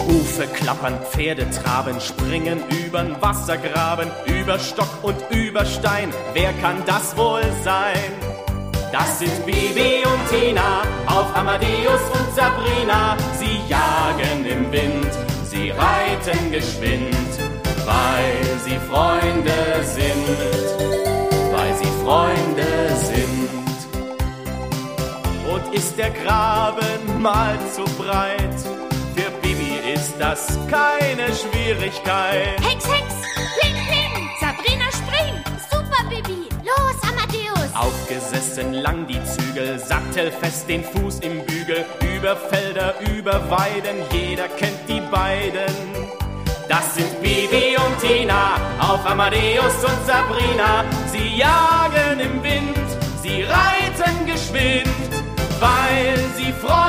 Hufe klappern, Pferde traben, springen übern Wassergraben, über Stock und über Stein. Wer kann das wohl sein? Das sind Bibi und Tina, auf Amadeus und Sabrina. Sie jagen im Wind, sie reiten geschwind, weil sie Freunde sind, weil sie Freunde sind. Und ist der Graben mal zu breit, für Bibi ist das keine Schwierigkeit. Hex, Hex, Pling, Pling, Sabrina springt, super Bibi, los Amadeus. Aufgesessen lang die Zügel, sattelfest den Fuß im Bügel, über Felder, über Weiden, jeder kennt die beiden. Das sind Bibi und Tina, auf Amadeus und Sabrina. Sie jagen im Wind, sie reiten geschwind, weil sie freuen